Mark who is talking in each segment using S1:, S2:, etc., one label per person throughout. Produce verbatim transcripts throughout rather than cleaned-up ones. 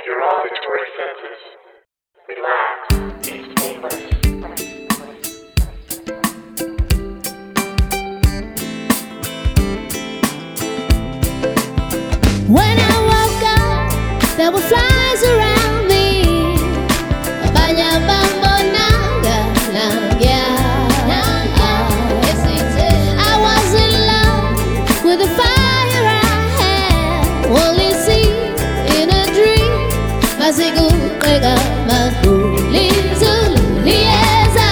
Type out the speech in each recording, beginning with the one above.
S1: your auditory senses. Relax. It's painless.
S2: When I woke up, there were flies around me. Banyak bambonada, yeah. I was in love with the fire I had only seen in a dream. Masigu kwega makulizo lieza.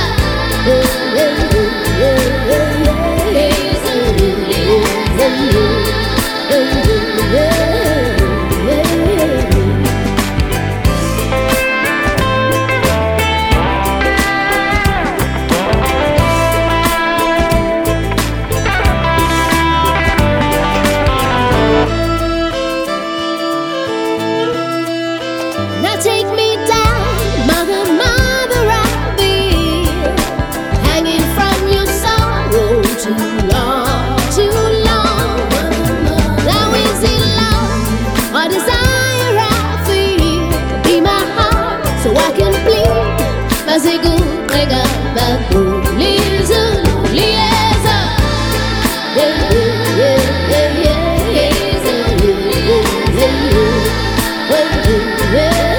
S2: Now take me down, mother, mother, I'll be hanging from your sorrow too long, too long. Now is it love or desire I feel? Be my heart so I can plead. Masigu kwega makulizo lieza. Yeah, yeah, yeah, yeah, yeah, yeah, yeah.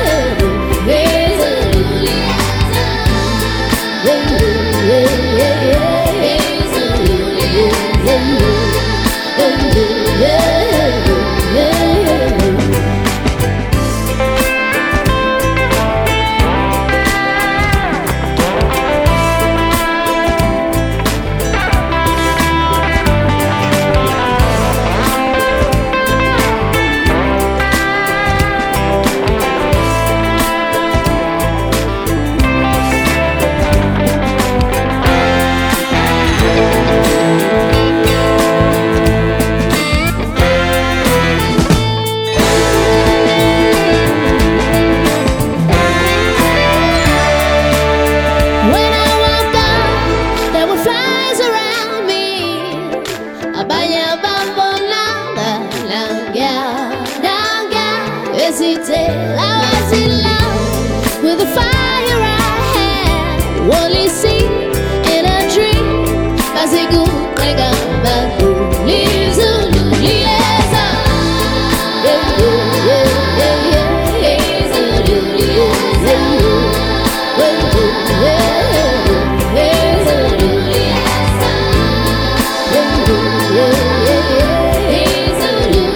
S2: When I woke up, there were flies around me. Abaya bambo nanga nanga nanga. Hesitate, I was in love with the fire I had only seen in a dream. Masigu kwega makulizo lieza. Yeah, yeah, yeah, yeah, yeah, yeah, yeah.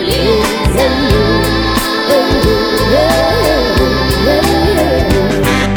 S2: Yeah.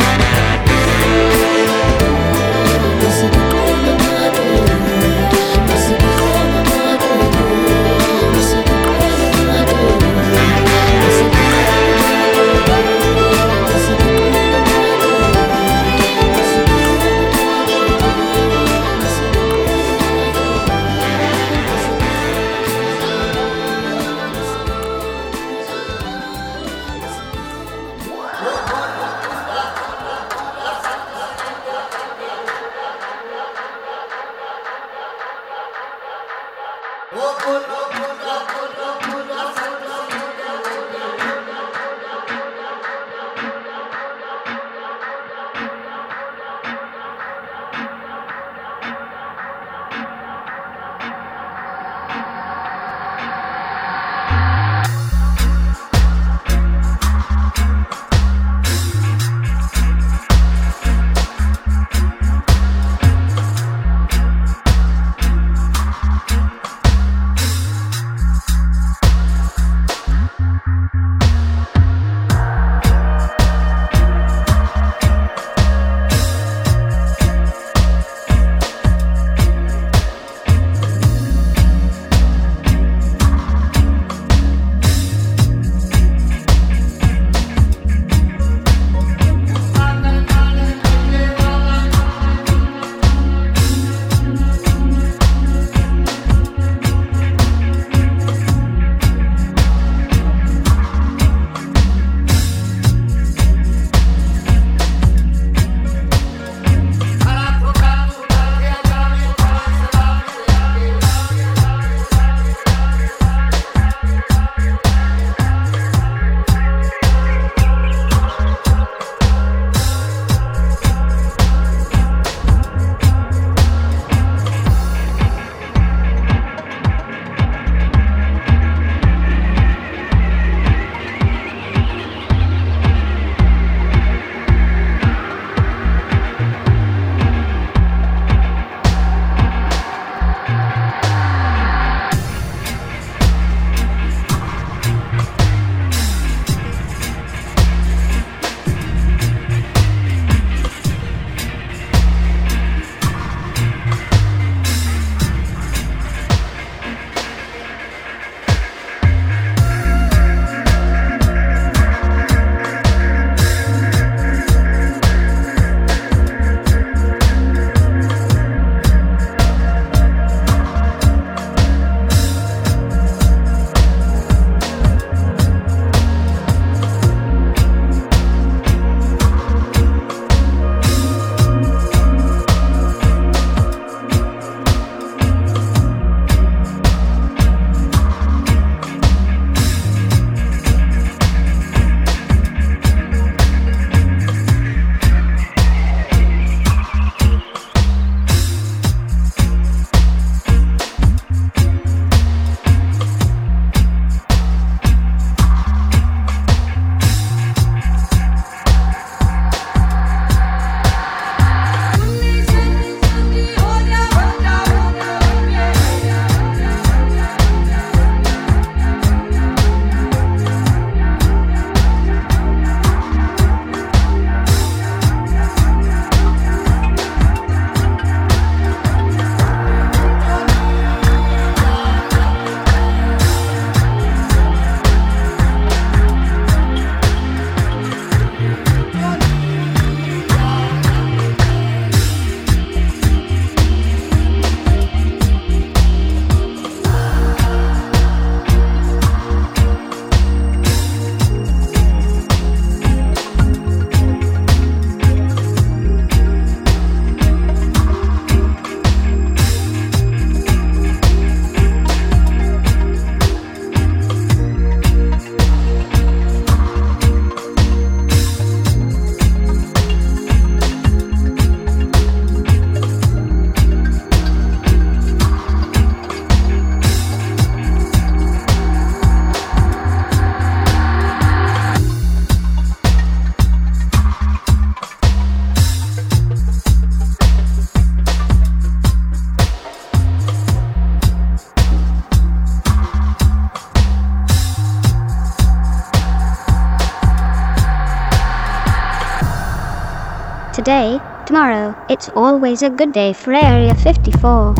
S3: today, tomorrow, it's always a good day for Area fifty-four.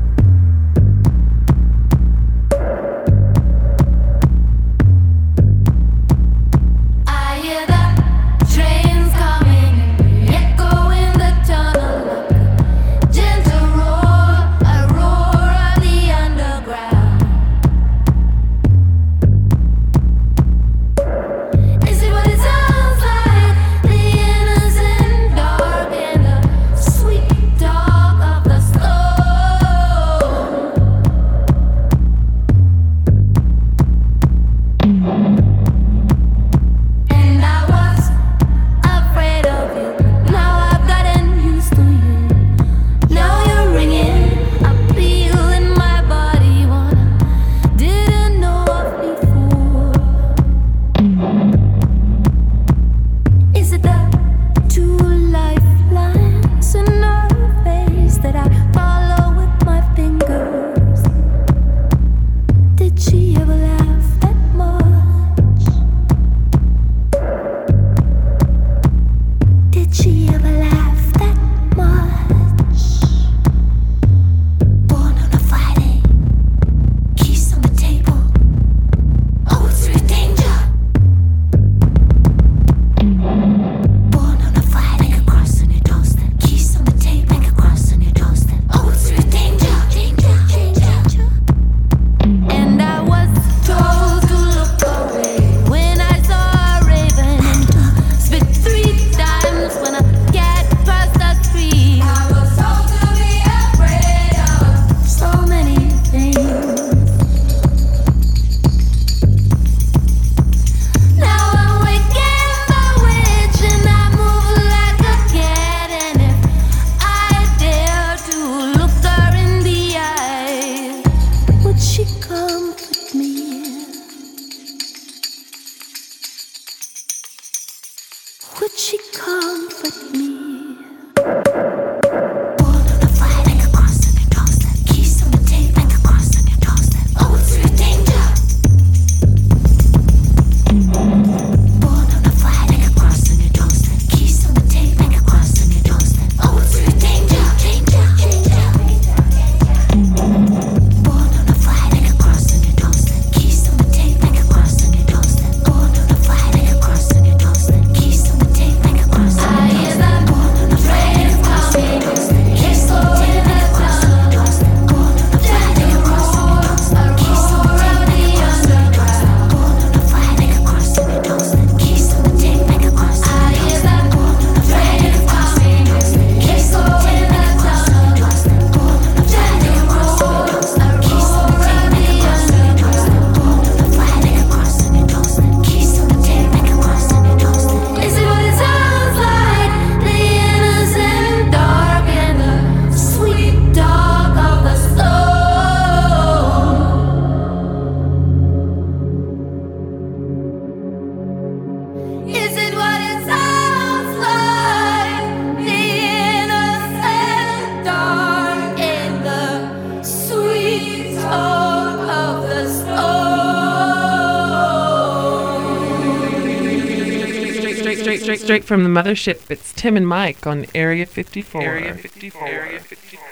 S4: Straight, straight from the mothership, it's Tim and Mike on Area fifty-four. Area fifty-four. Area fifty-four.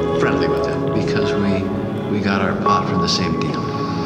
S5: friendly with him because we we got our pot from the same deal.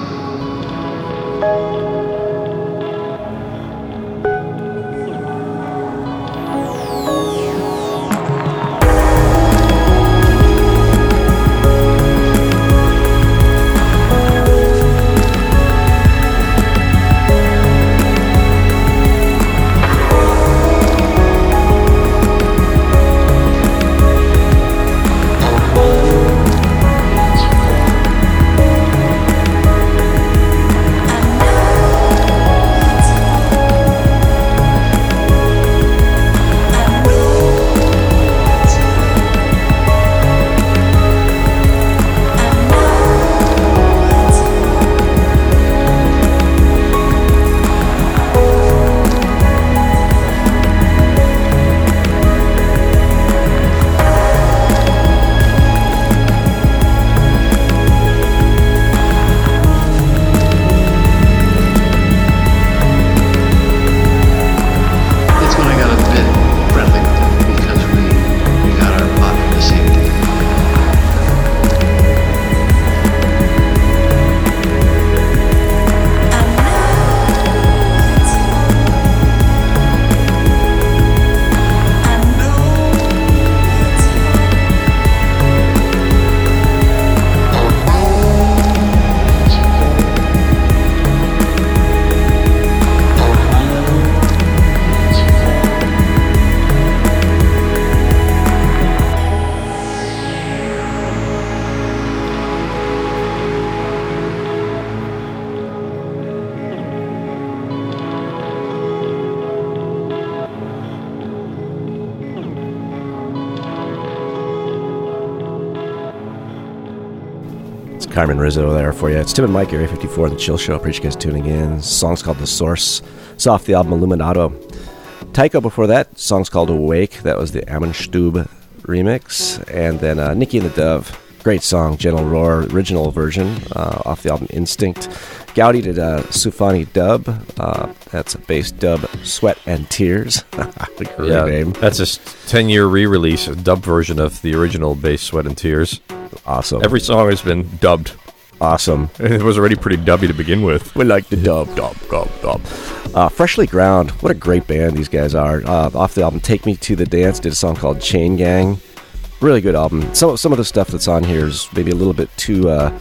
S6: Carmen Rizzo there for you. It's Tim and Mike, Area fifty-four, The Chill Show. Appreciate you guys tuning in. The song's called The Source. It's off the album Illuminato. Tycho before that, song's called Awake. That was the Ammenstube remix. And then uh, Nikki and the Dove. Great song, Gentle Roar, original version uh, off the album Instinct. Gowdy did a Sufani dub. Uh, that's a bass dub, Sweat and Tears. Great
S7: yeah,
S6: name.
S7: That's a ten-year re-release, a dub version of the original bass, Sweat and Tears.
S6: Awesome.
S7: Every song has been dubbed.
S6: Awesome.
S7: It was already pretty dubby to begin with.
S6: We like the dub, dub, dub, dub. Uh, Freshly Ground. What a great band these guys are. Uh, off the album Take Me to the Dance, did a song called Chain Gang. Really good album. Some some of the stuff that's on here is maybe a little bit too uh,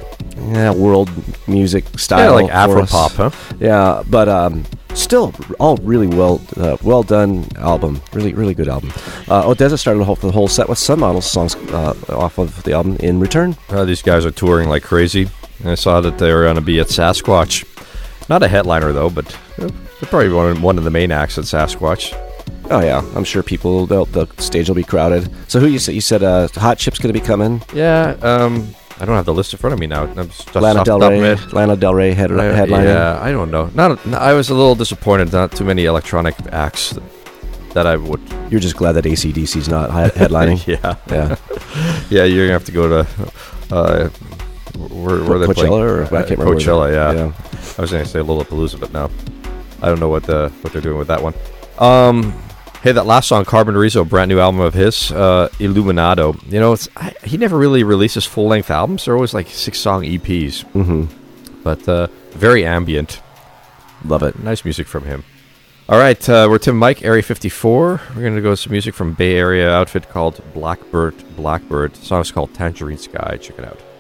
S6: yeah, world music style.
S7: Yeah, like Afro pop, huh?
S6: Yeah, but um, still all really well uh, well done album. Really, really good album. Uh, Odessa started the whole, the whole set with Sun Models songs uh, off of the album In Return.
S7: Uh, these guys are touring like crazy. I saw that they were going to be at Sasquatch. Not a headliner, though, but they're probably one of, one of the main acts at Sasquatch.
S6: Oh yeah, I'm sure people. The stage will be crowded. So who you said? You said uh, Hot Chip's going to be coming.
S7: Yeah, um, I don't have the list in front of me now. I'm just
S6: Lana Del Rey. Lana Del Rey head,
S7: I,
S6: headliner.
S7: Yeah, I don't know. Not. I was a little disappointed. Not too many electronic acts that, that I would.
S6: You're just glad that A C D C's not headlining.
S7: yeah,
S6: yeah,
S7: yeah. You're gonna have to go to. Uh, where, where
S6: Co-
S7: they
S6: Coachella or I can't remember.
S7: Coachella, yeah.
S6: yeah.
S7: I was gonna say Lollapalooza, but no, I don't know what the what they're doing with that one. Um. Hey, that last song, Carbon Rizzo, brand new album of his, uh, Illuminato. You know, it's I, he never really releases full-length albums. They're always like six-song E Ps.
S6: Mm-hmm.
S7: But uh, very ambient.
S6: Love it.
S7: Nice music from him. All right, uh, we're Tim and Mike, Area fifty-four. We're going to go with some music from Bay Area outfit called Blackbird Blackbird. The song's called Tangerine Sky. Check it out.